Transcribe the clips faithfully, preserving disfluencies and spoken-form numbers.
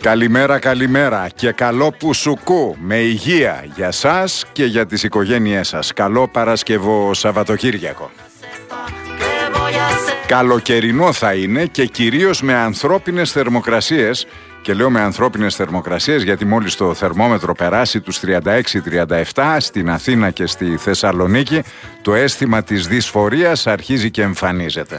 Καλημέρα, καλημέρα και καλό πουσουκού με υγεία για σας και για τις οικογένειές σας. Καλό Παρασκευό Σαββατοκύριακο. Καλοκαιρινό θα είναι και κυρίως με ανθρώπινες θερμοκρασίες. Και λέω με ανθρώπινες θερμοκρασίες γιατί μόλις το θερμόμετρο περάσει τους τριάντα έξι τριάντα επτά στην Αθήνα και στη Θεσσαλονίκη, το αίσθημα της δυσφορίας αρχίζει και εμφανίζεται.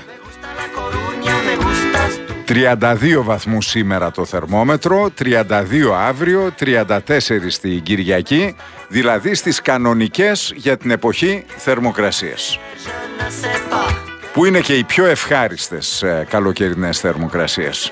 τριάντα δύο βαθμούς σήμερα το θερμόμετρο, τριάντα δύο αύριο, τριάντα τέσσερα στην Κυριακή, δηλαδή στις κανονικές για την εποχή θερμοκρασίες. Που είναι και οι πιο ευχάριστες ε, καλοκαιρινές θερμοκρασίες.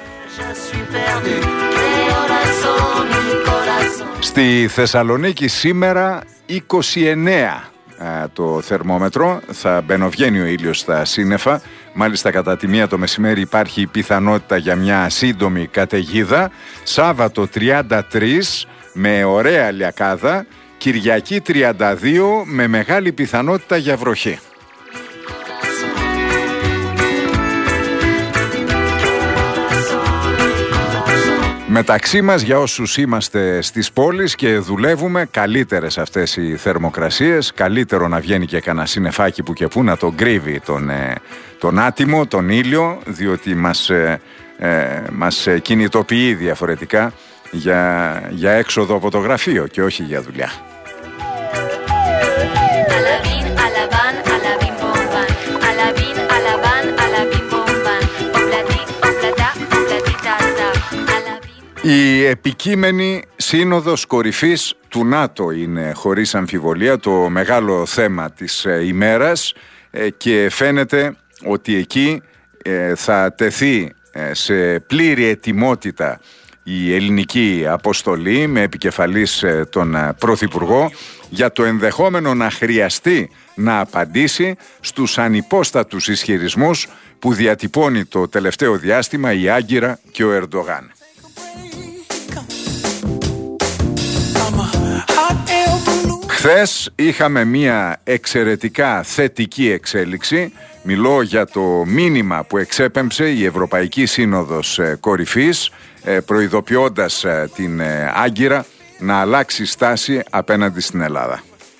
Στη Θεσσαλονίκη σήμερα είκοσι εννέα α, το θερμόμετρο, θα μπαινοβγαίνει ο ήλιος στα σύννεφα. Μάλιστα κατά τη μία το μεσημέρι υπάρχει η πιθανότητα για μια σύντομη καταιγίδα. Σάββατο τριάντα τρία με ωραία λιακάδα, Κυριακή τριάντα δύο με μεγάλη πιθανότητα για βροχή. Μεταξύ μας, για όσους είμαστε στις πόλεις και δουλεύουμε, καλύτερες αυτές οι θερμοκρασίες, καλύτερο να βγαίνει και κανένα σύννεφάκι που και που να τον κρύβει τον, ε, τον άτιμο, τον ήλιο, διότι μας, ε, ε, μας κινητοποιεί διαφορετικά για, για έξοδο από το γραφείο και όχι για δουλειά. Η επικείμενη σύνοδος κορυφής του ΝΑΤΟ είναι χωρίς αμφιβολία το μεγάλο θέμα της ημέρας και φαίνεται ότι εκεί θα τεθεί σε πλήρη ετοιμότητα η ελληνική αποστολή με επικεφαλής τον Πρωθυπουργό για το ενδεχόμενο να χρειαστεί να απαντήσει στους ανυπόστατους ισχυρισμούς που διατυπώνει το τελευταίο διάστημα η Άγκυρα και ο Ερντογάν. Χθες είχαμε μια εξαιρετικά θετική εξέλιξη. Μιλώ για το μήνυμα που εξέπεμψε η Ευρωπαϊκή Σύνοδος Κορυφής, προειδοποιώντας την Άγκυρα να αλλάξει στάση απέναντι στην Ελλάδα.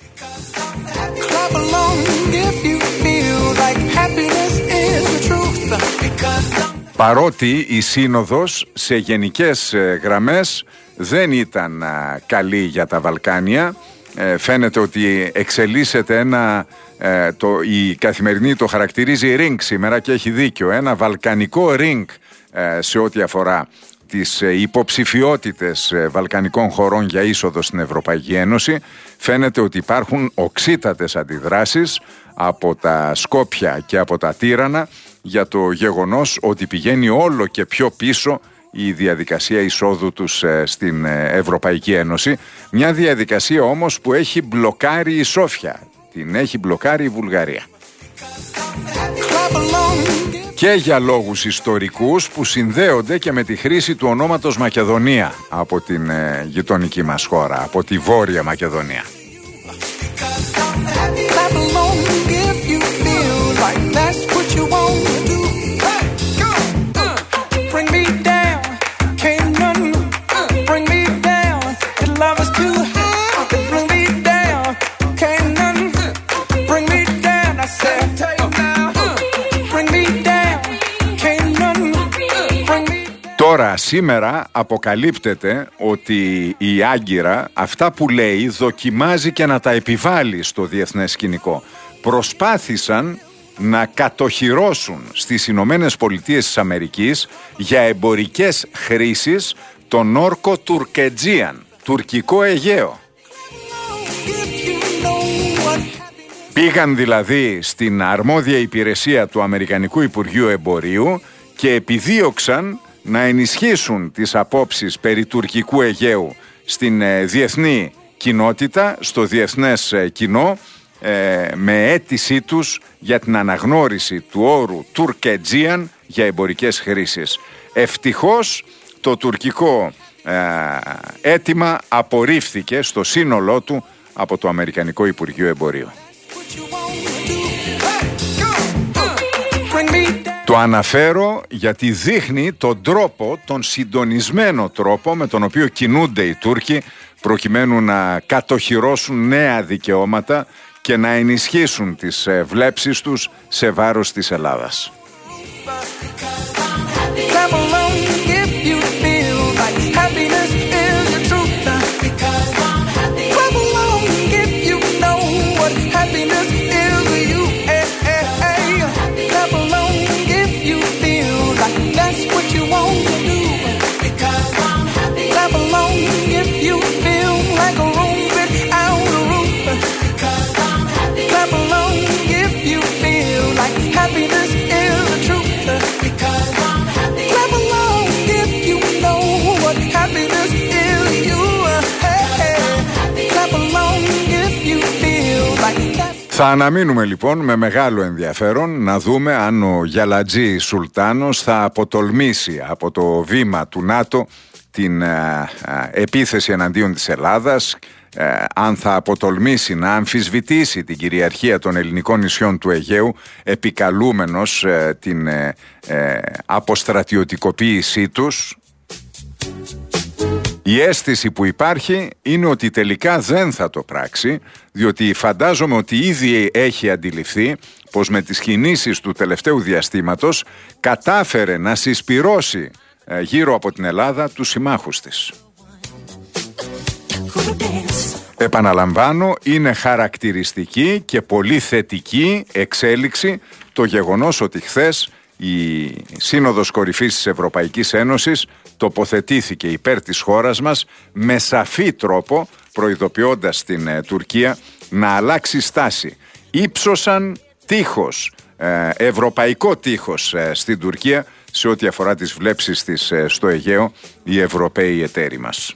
Παρότι η Σύνοδος σε γενικές γραμμές δεν ήταν καλή για τα Βαλκάνια, ε, φαίνεται ότι εξελίσσεται ένα, ε, το, η Καθημερινή το χαρακτηρίζει ring σήμερα και έχει δίκιο, ένα βαλκανικό ring ε, σε ό,τι αφορά τις ε, υποψηφιότητες ε, βαλκανικών χωρών για είσοδο στην Ευρωπαϊκή Ένωση. Φαίνεται ότι υπάρχουν οξύτατες αντιδράσεις από τα Σκόπια και από τα Τύρανα για το γεγονός ότι πηγαίνει όλο και πιο πίσω η διαδικασία εισόδου τους στην Ευρωπαϊκή Ένωση. Μια διαδικασία όμως που έχει μπλοκάρει η Σόφια, την έχει μπλοκάρει η Βουλγαρία. Και για λόγους ιστορικούς που συνδέονται και με τη χρήση του ονόματος Μακεδονία από την γειτονική μας χώρα, από τη Βόρεια Μακεδονία. Τώρα, σήμερα αποκαλύπτεται ότι η Άγκυρα αυτά που λέει δοκιμάζει και να τα επιβάλλει στο διεθνές σκηνικό. Προσπάθησαν να κατοχυρώσουν στις Ηνωμένες Πολιτείες της Αμερικής για εμπορικές χρήσεις τον όρκο Τουρκετζίαν, τουρκικό Αιγαίο. Πήγαν δηλαδή στην αρμόδια υπηρεσία του Αμερικανικού Υπουργείου Εμπορίου και επιδίωξαν να ενισχύσουν τις απόψεις περί τουρκικού Αιγαίου στην ε, διεθνή κοινότητα, στο διεθνές ε, κοινό, ε, με αίτησή τους για την αναγνώριση του όρου Τουρκετζίαν για εμπορικές χρήσεις. Ευτυχώς το τουρκικό ε, αίτημα απορρίφθηκε στο σύνολό του από το Αμερικανικό Υπουργείο Εμπορίου. Το αναφέρω γιατί δείχνει τον τρόπο, τον συντονισμένο τρόπο με τον οποίο κινούνται οι Τούρκοι προκειμένου να κατοχυρώσουν νέα δικαιώματα και να ενισχύσουν τις βλέψεις τους σε βάρος της Ελλάδας. Θα αναμείνουμε λοιπόν με μεγάλο ενδιαφέρον να δούμε αν ο Γιαλατζή Σουλτάνος θα αποτολμήσει από το βήμα του ΝΑΤΟ την α, α, επίθεση εναντίον της Ελλάδας, α, αν θα αποτολμήσει να αμφισβητήσει την κυριαρχία των ελληνικών νησιών του Αιγαίου επικαλούμενος α, την α, α, αποστρατιωτικοποίησή τους. Η αίσθηση που υπάρχει είναι ότι τελικά δεν θα το πράξει, διότι φαντάζομαι ότι ήδη έχει αντιληφθεί πως με τις κινήσεις του τελευταίου διαστήματος κατάφερε να συσπυρώσει γύρω από την Ελλάδα τους συμμάχους της. Επαναλαμβάνω, είναι χαρακτηριστική και πολύ θετική εξέλιξη το γεγονός ότι χθες η Σύνοδος Κορυφής της Ευρωπαϊκής Ένωσης τοποθετήθηκε υπέρ της χώρας μας με σαφή τρόπο, προειδοποιώντας την ε, Τουρκία να αλλάξει στάση. Ήψωσαν τείχος, ε, ευρωπαϊκό τείχος ε, στην Τουρκία σε ό,τι αφορά τις βλέψεις της ε, στο Αιγαίο οι Ευρωπαίοι εταίροι μας.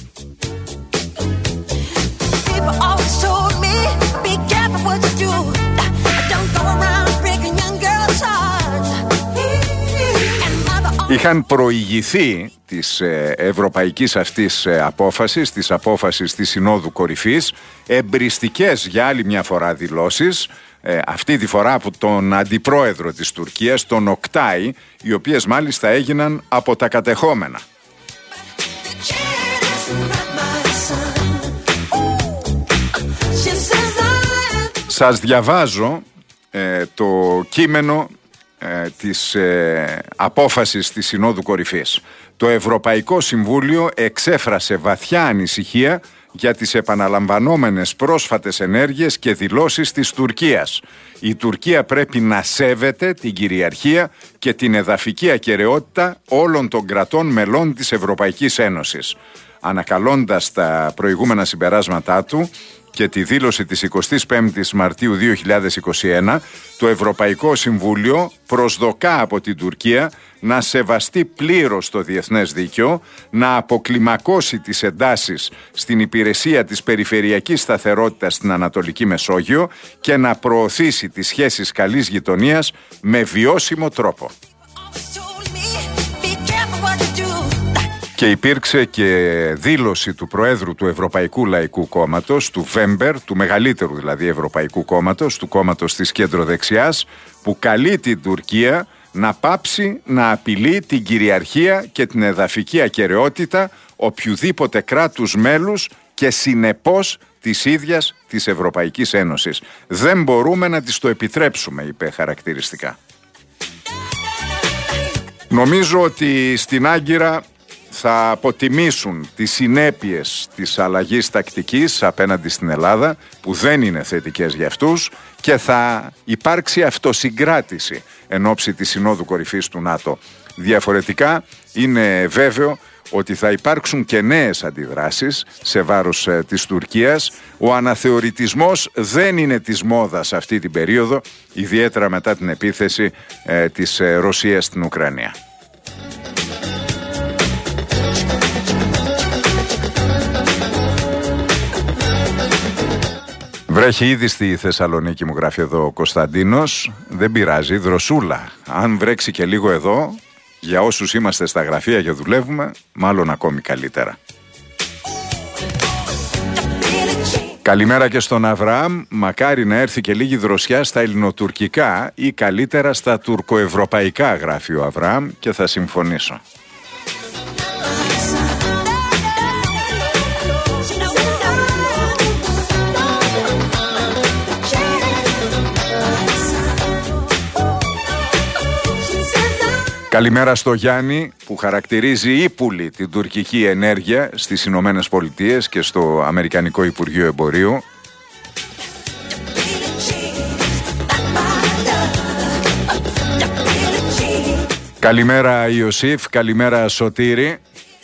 Είχαν προηγηθεί της ε, ευρωπαϊκής αυτής ε, απόφασης, της απόφασης της Συνόδου Κορυφής, εμπριστικές για άλλη μια φορά δηλώσεις, ε, αυτή τη φορά από τον αντιπρόεδρο της Τουρκίας, τον Οκτάι, οι οποίες μάλιστα έγιναν από τα κατεχόμενα. Σας διαβάζω ε, το κείμενο Ε, της ε, απόφασης της Συνόδου Κορυφής. Το Ευρωπαϊκό Συμβούλιο εξέφρασε βαθιά ανησυχία για τις επαναλαμβανόμενες πρόσφατες ενέργειες και δηλώσεις της Τουρκίας. Η Τουρκία πρέπει να σέβεται την κυριαρχία και την εδαφική ακεραιότητα όλων των κρατών μελών της Ευρωπαϊκής Ένωσης. Ανακαλώντας τα προηγούμενα συμπεράσματά του και τη δήλωση της εικοστής πέμπτης Μαρτίου δύο χιλιάδες είκοσι ένα, το Ευρωπαϊκό Συμβούλιο προσδοκά από την Τουρκία να σεβαστεί πλήρως το διεθνές δίκαιο, να αποκλιμακώσει τις εντάσεις στην υπηρεσία της περιφερειακής σταθερότητας στην Ανατολική Μεσόγειο και να προωθήσει τις σχέσεις καλής γειτονίας με βιώσιμο τρόπο. Και υπήρξε και δήλωση του Προέδρου του Ευρωπαϊκού Λαϊκού Κόμματος, του Βέμπερ, του μεγαλύτερου δηλαδή Ευρωπαϊκού Κόμματος, του κόμματος της κεντροδεξιάς, που καλεί την Τουρκία να πάψει να απειλεί την κυριαρχία και την εδαφική ακεραιότητα οποιουδήποτε κράτους μέλους και συνεπώς της ίδιας της Ευρωπαϊκής Ένωσης. Δεν μπορούμε να της το επιτρέψουμε, είπε χαρακτηριστικά. Νομίζω ότι στην Άγκυρα θα αποτιμήσουν τις συνέπειες της αλλαγής τακτικής απέναντι στην Ελλάδα, που δεν είναι θετικές για αυτούς, και θα υπάρξει αυτοσυγκράτηση εν ώψη της Συνόδου Κορυφής του ΝΑΤΟ. Διαφορετικά είναι βέβαιο ότι θα υπάρξουν και νέες αντιδράσεις σε βάρος ε, της Τουρκίας. Ο αναθεωρητισμός δεν είναι της μόδας αυτή την περίοδο, ιδιαίτερα μετά την επίθεση ε, της ε, Ρωσίας στην Ουκρανία. Βρέχει ήδη στη Θεσσαλονίκη, μου γράφει εδώ ο Κωνσταντίνος. Δεν πειράζει, δροσούλα. Αν βρέξει και λίγο εδώ, για όσους είμαστε στα γραφεία και δουλεύουμε, μάλλον ακόμη καλύτερα. Καλημέρα και στον Αβραάμ. Μακάρι να έρθει και λίγη δροσιά στα ελληνοτουρκικά ή καλύτερα στα τουρκοευρωπαϊκά, γράφει ο Αβραάμ, και θα συμφωνήσω. Καλημέρα στο Γιάννη που χαρακτηρίζει ύπουλη την τουρκική ενέργεια στις Ηνωμένες Πολιτείες και στο Αμερικανικό Υπουργείο Εμπορίου. Καλημέρα Ιωσήφ, καλημέρα Σωτήρη.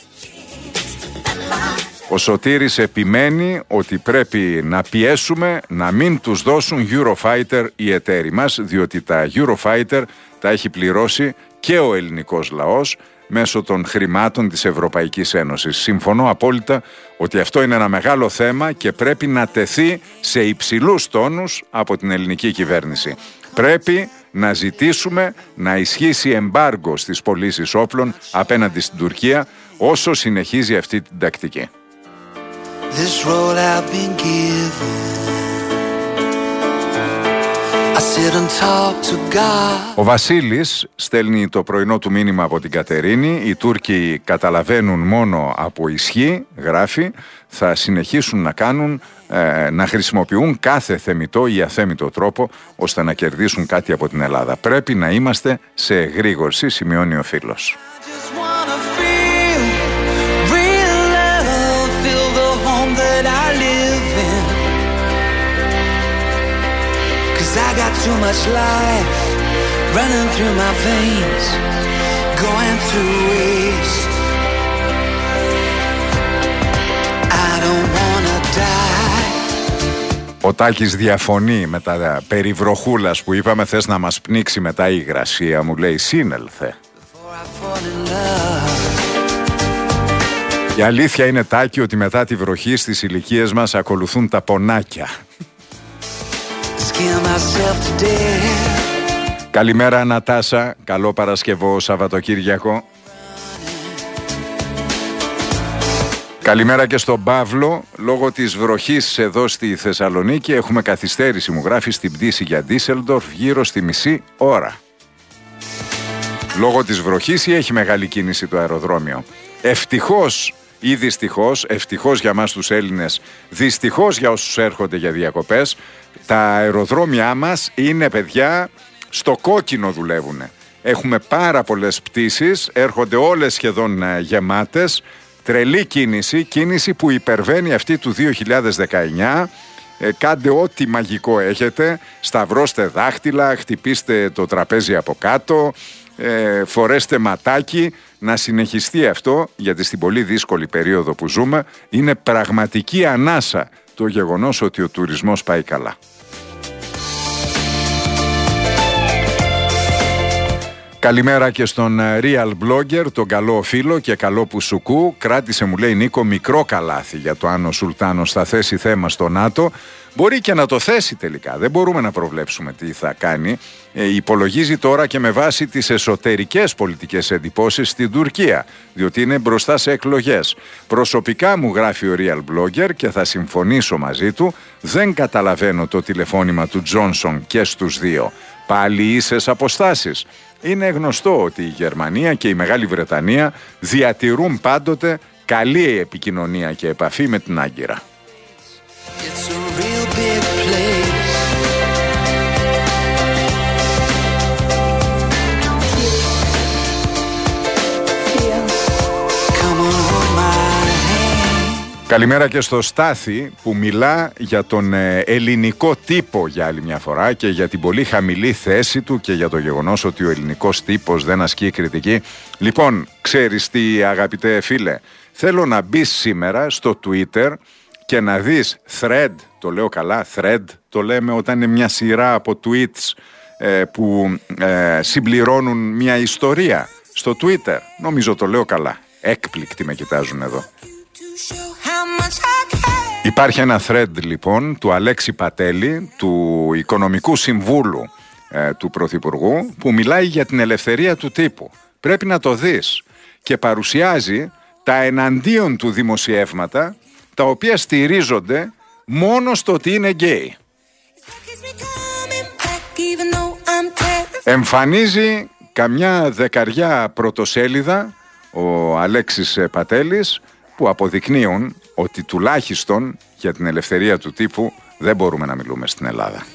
Ο Σωτήρης επιμένει ότι πρέπει να πιέσουμε να μην τους δώσουν Eurofighter οι εταίροι μας, διότι τα Eurofighter τα έχει πληρώσει και ο ελληνικός λαός μέσω των χρημάτων της Ευρωπαϊκής Ένωσης. Συμφωνώ απόλυτα ότι αυτό είναι ένα μεγάλο θέμα και πρέπει να τεθεί σε υψηλούς τόνους από την ελληνική κυβέρνηση. Πρέπει να ζητήσουμε να ισχύσει εμπάργκο στις πωλήσεις όπλων απέναντι στην Τουρκία όσο συνεχίζει αυτή την τακτική. Ο Βασίλης στέλνει το πρωινό του μήνυμα από την Κατερίνη. Οι Τούρκοι καταλαβαίνουν μόνο από ισχύ, γράφει, θα συνεχίσουν να κάνουν, ε, να χρησιμοποιούν κάθε θεμιτό ή αθέμιτο τρόπο ώστε να κερδίσουν κάτι από την Ελλάδα. Πρέπει να είμαστε σε εγρήγορση, σημειώνει ο φίλος. I got too much life running through my veins, going to waste. I don't wanna die. Ο Τάκης διαφωνεί με τα περί βροχούλας που είπαμε. Θες να μας πνίξει μετά η υγρασία, μου λέει, σύνελθε. Η αλήθεια είναι, Τάκη, ότι μετά τη βροχή στις ηλικίες μας ακολουθούν τα πονάκια. Καλημέρα Νατάσα, καλό Παρασκευό Σαββατοκύριακο. Καλημέρα και στον Παύλο. Λόγω της βροχής εδώ στη Θεσσαλονίκη έχουμε καθυστέρηση, μου γράφει, στην πτήση για Ντίσελντορφ γύρω στη μισή ώρα. Λόγω της βροχής ή έχει μεγάλη κίνηση το αεροδρόμιο? Ευτυχώς ή δυστυχώς, ευτυχώς για μας τους Έλληνες, δυστυχώς για όσους έρχονται για διακοπές, τα αεροδρόμια μας είναι, παιδιά, στο κόκκινο δουλεύουν. Έχουμε πάρα πολλές πτήσεις, έρχονται όλες σχεδόν γεμάτες, τρελή κίνηση, κίνηση που υπερβαίνει αυτή του δύο χιλιάδες δεκαεννιά. Ε, κάντε ό,τι μαγικό έχετε, σταυρώστε δάχτυλα, χτυπήστε το τραπέζι από κάτω, ε, φορέστε ματάκι, να συνεχιστεί αυτό, γιατί στην πολύ δύσκολη περίοδο που ζούμε είναι πραγματική ανάσα το γεγονός ότι ο τουρισμός πάει καλά. Καλημέρα και στον Real Blogger, τον καλό φίλο και καλό Πουσουκού. Κράτησε, μου λέει, Νίκο, μικρό καλάθι για το αν ο Σουλτάνος θα θέσει θέμα στο ΝΑΤΟ. Μπορεί και να το θέσει τελικά. Δεν μπορούμε να προβλέψουμε τι θα κάνει. Ε, υπολογίζει τώρα και με βάση τις εσωτερικές πολιτικές εντυπώσεις στην Τουρκία, διότι είναι μπροστά σε εκλογές. Προσωπικά, μου γράφει ο Real Blogger, και θα συμφωνήσω μαζί του, δεν καταλαβαίνω το τηλεφώνημα του Τζόνσον και στους δύο. Πάλι ίσες αποστάσεις. Είναι γνωστό ότι η Γερμανία και η Μεγάλη Βρετανία διατηρούν πάντοτε καλή επικοινωνία και επαφή με την Άγκυρα. Καλημέρα και στο Στάθη που μιλά για τον ελληνικό τύπο για άλλη μια φορά και για την πολύ χαμηλή θέση του και για το γεγονός ότι ο ελληνικός τύπος δεν ασκεί κριτική. Λοιπόν, ξέρεις τι, αγαπητέ φίλε, θέλω να μπεις σήμερα στο Twitter και να δεις thread, το λέω καλά, thread το λέμε όταν είναι μια σειρά από tweets ε, που ε, συμπληρώνουν μια ιστορία στο Twitter. Νομίζω το λέω καλά. Έκπληκτοι με κοιτάζουν εδώ. Υπάρχει ένα thread λοιπόν του Αλέξη Πατέλη, του Οικονομικού Συμβούλου ε, του Πρωθυπουργού, που μιλάει για την ελευθερία του τύπου. Πρέπει να το δεις. Και παρουσιάζει τα εναντίον του δημοσιεύματα, τα οποία στηρίζονται μόνο στο ότι είναι γκέι. Εμφανίζει καμιά δεκαριά πρωτοσέλιδα ο Αλέξης Πατέλης που αποδεικνύουν ότι τουλάχιστον για την ελευθερία του τύπου δεν μπορούμε να μιλούμε στην Ελλάδα.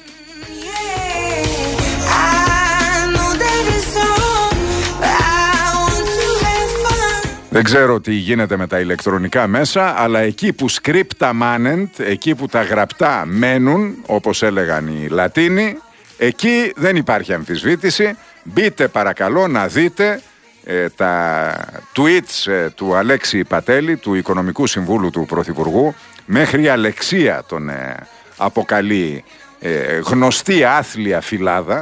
Δεν ξέρω τι γίνεται με τα ηλεκτρονικά μέσα, αλλά εκεί που scripta manent, εκεί που τα γραπτά μένουν, όπως έλεγαν οι Λατίνοι, εκεί δεν υπάρχει αμφισβήτηση. Μπείτε παρακαλώ να δείτε ε, τα tweets ε, του Αλέξη Πατέλη, του Οικονομικού Συμβούλου του Πρωθυπουργού. Μέχρι η Αλεξία τον ε, αποκαλεί ε, γνωστή άθλια φυλάδα.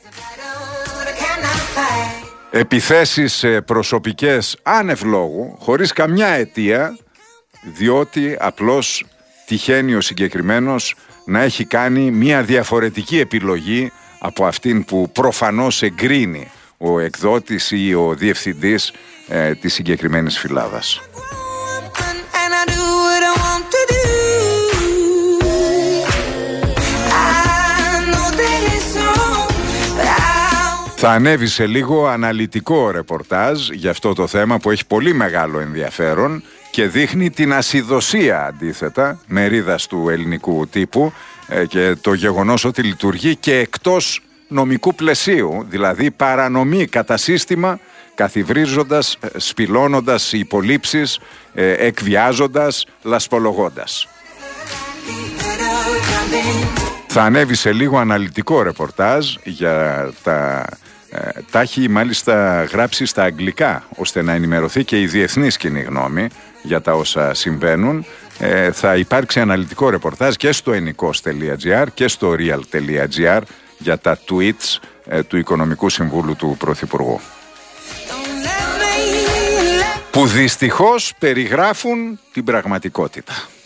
Επιθέσεις προσωπικές άνευ λόγου, χωρίς καμιά αιτία, διότι απλώς τυχαίνει ο συγκεκριμένος να έχει κάνει μια διαφορετική επιλογή από αυτήν που προφανώς εγκρίνει ο εκδότης ή ο διευθυντής ε, της συγκεκριμένης φυλάδας. Θα ανέβει σε λίγο αναλυτικό ρεπορτάζ για αυτό το θέμα που έχει πολύ μεγάλο ενδιαφέρον και δείχνει την ασυδοσία αντίθετα μερίδας του ελληνικού τύπου ε, και το γεγονός ότι λειτουργεί και εκτός νομικού πλαισίου, δηλαδή παρανομή κατά σύστημα, καθιβρίζοντας, σπηλώνοντας υπολείψεις, ε, εκβιάζοντας, λασπολογώντας. Θα ανέβει σε λίγο αναλυτικό ρεπορτάζ για τα... Ε, τα έχει μάλιστα γράψει στα αγγλικά ώστε να ενημερωθεί και η διεθνής κοινή γνώμη για τα όσα συμβαίνουν. Ε, θα υπάρξει αναλυτικό ρεπορτάζ και στο ενικός τελεία τζι άρ και στο real τελεία τζι άρ για τα tweets ε, του Οικονομικού Συμβούλου του Πρωθυπουργού, που δυστυχώς περιγράφουν την πραγματικότητα.